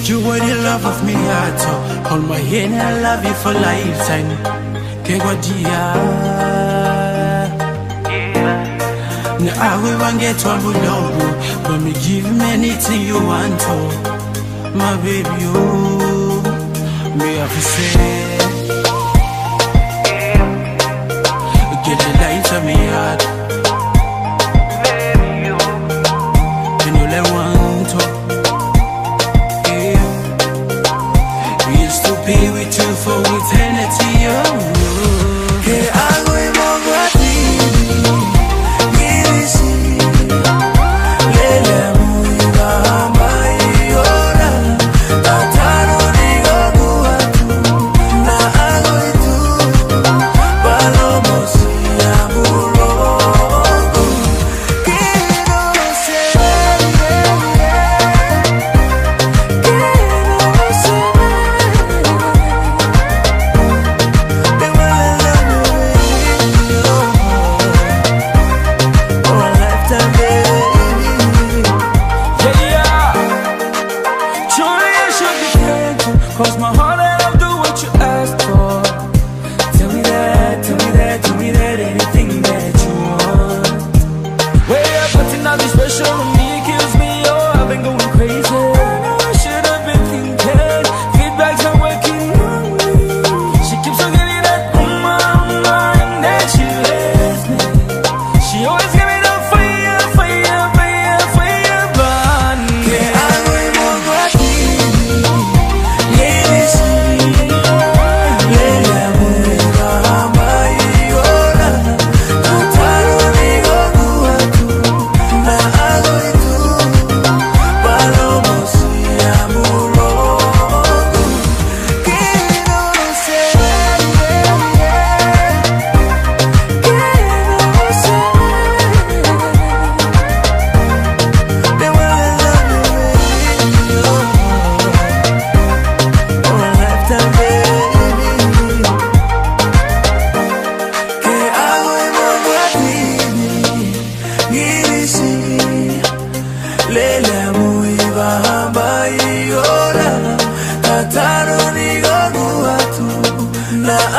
You were the love of me heart, hold my hand, I love you for lifetime. Kegodia. Now I will get to a but me give me anything you want to, my baby. You me have to say, get the light of me heart. You know let one talk. Used to be with you for eternity. Que hago y pongo a ti. Cause my heart and I'll do what you asked for. Tell me that, tell me that, tell me that, anything that you want. Way up putting on this pressure on me, it kills me, oh, I've been going crazy. I know I should have been thinking, feedback's not working on me. She keeps on giving that and then she lets me. She always give me the fire, fire, fire, fire, burn me. Lele muiba hamba iora, tataro ni gogu atu na